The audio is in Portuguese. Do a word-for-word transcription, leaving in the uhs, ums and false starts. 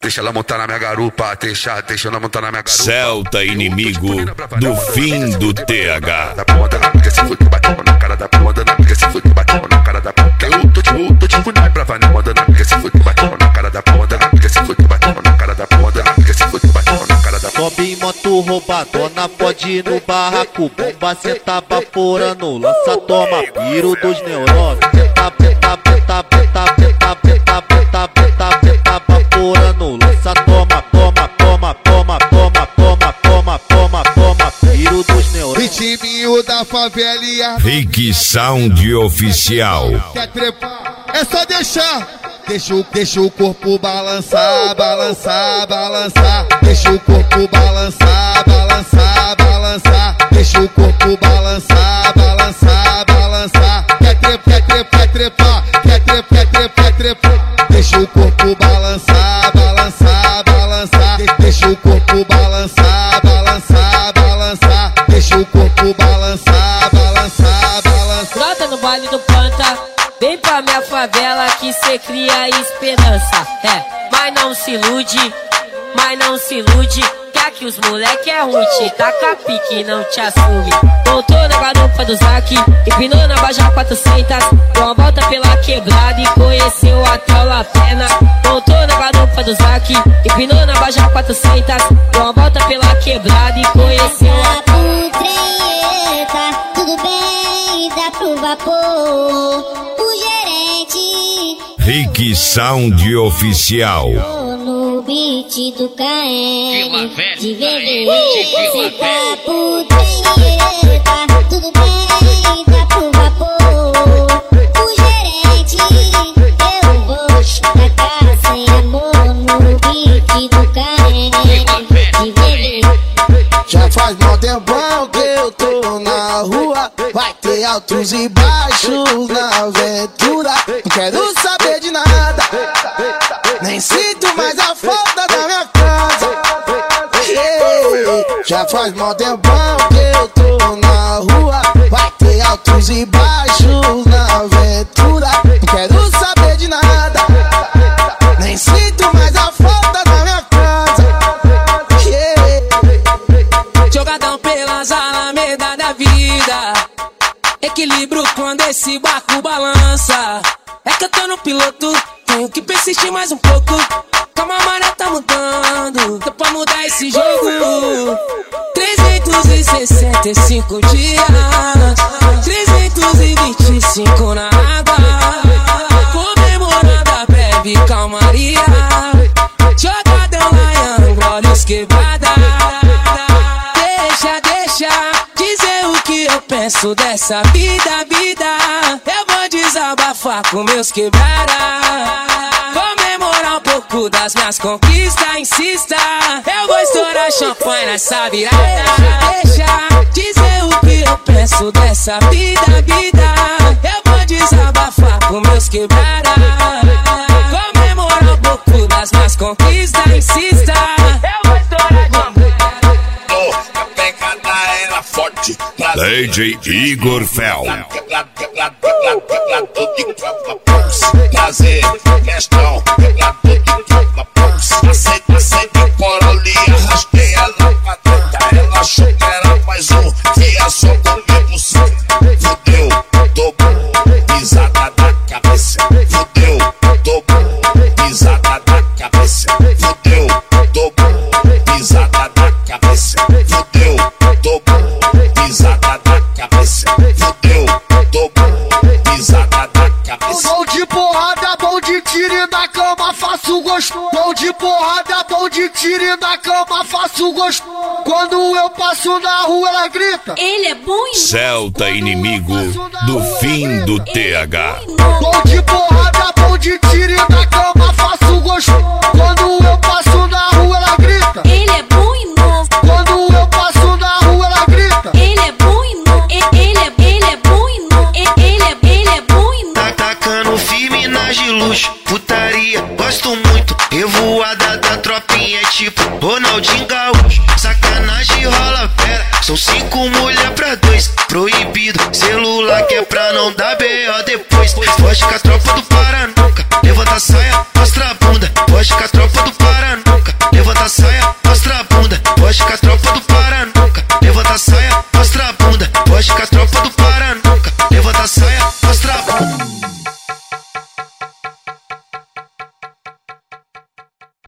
deixa ela montar na minha garupa, deixa, deixa ela montar na minha garupa. Celta inimigo do fim do T H. Da ponta na pica, se foi, bateu na cara da ponta na pica, se foi, bateu na cara da ponta. Eu tô tipo, tô tipo, não é pra valer, manda na pica, se foi, bateu na cara da ponta na pica, se foi, bateu na cara da ponta na pica, se foi, bateu na cara da ponta. Sobe em moto roubadona, pode ir no barraco, bomba cê tá vaporando, lança toma, piro dos neurônios. Tá, tá, tá, tá, tá, tá, tá, tá, tá, tá, vaporando, lança toma, toma, toma, toma, toma, toma, toma, toma, toma, piro dos neurônios. Ritminho da favela e a Rick Sound Oficial. quer trepar? É só deixar. Deixa o, deixa o corpo balançar, balançar, balançar. Deixa o corpo balançar, balançar, balançar. Deixa o corpo balançar, balançar, balançar. Quer trepar, quer trepar, quer trepar, quer trepar, quer trepar, quer trepar. Deixa o corpo balançar, balançar, balançar. Deixa o corpo balançar, balançar, balançar. Deixa o corpo balançar, balançar, balançar. Brota no baile do planta, vem pra minha favela que cê cria esperança. É, mas não se ilude, mas não se ilude, que aqui os moleque é ruim, te taca pique e não te assume. Voltou na garupa do Zac, empinou na Baja quatrocentos, deu uma volta pela quebrada e conheceu até o La Pena. Voltou na garupa do Zac, empinou na Baja quatrocentos, deu uma volta pela quebrada e conheceu até o Treta, tudo bem, dá pro vapor. Rick Sound Oficial. No beat do K M de Vermelho, cê tá por treta, tudo bem, dá pro vapor. O gerente, eu vou tacar sem amor no beat do K M de Vermelho. Já faz mó tempão que eu tô na rua, vai ter altos e baixos na aventura. Não quero saber de nada, nem sinto mais a falta da minha casa. Yeah. Já faz mó tempão que eu tô na rua, vai ter altos e baixos na aventura. Não quero saber de nada, nem sinto mais a falta da minha casa. Yeah. Jogadão pelas alamedas da vida, equilíbrio quando esse barco balança. É que eu tô no piloto, tenho que persistir mais um pouco. Calma, a maré tá mudando, dá pra mudar esse jogo. trezentos e sessenta e cinco dias, trezentos e vinte e cinco na água, comemorando a breve calmaria. Jogadão Lion, olhos quebrada. Deixa, deixa dizer o que eu penso dessa vida, vida. Eu vou desabafar com meus quebrada, comemorar um pouco das minhas conquistas, insista. Eu vou estourar champanhe nessa virada. Deixa dizer o que eu penso dessa vida, vida. Eu vou desabafar com meus quebrada, comemorar um pouco das minhas conquistas, insista. Eu vou estourar champanhe. A pegada era forte. D J Igor Fel. Prazer, questão, pegador de tropa, pulse. Aceita, aceita, corolia, arrastei ela pra dentro. Ela achou que era mais um, que é só comigo sim. Fudeu, tô pisada da cabeça. Fudeu, tô pisada da cabeça. Fudeu, tô pisada da cabeça. Fudeu, tô pisada da cabeça. Fudeu, tô pisada da cabeça. Bom de porrada, bom de tiro e na cama faço gosto. Bom de porrada, bom de tiro e na cama faço gosto. Quando eu passo na rua ela grita, ele é bom e Celta inimigo do fim do T H. bom de porrada, bom de tiro e na cama faço gosto. Quando eu passo na rua ela grita, ele é bom e novo. quando eu passo na rua ela grita, Ele é bom e novo. Ele é, ele é bom e novo. Ele é, ele é bom e novo. Tá tacando firme nas de luxo, putaria, gosto muito. Revoada da tropinha, tipo Ronaldinho Gaúcho. Sacanagem rola fera, são cinco mulher pra dois. Proibido, celular que é pra não dar B O depois. Foge com a tropa do Paranuca, levanta a saia, mostra a bunda. Foge com a tropa do Paranuca, tropa do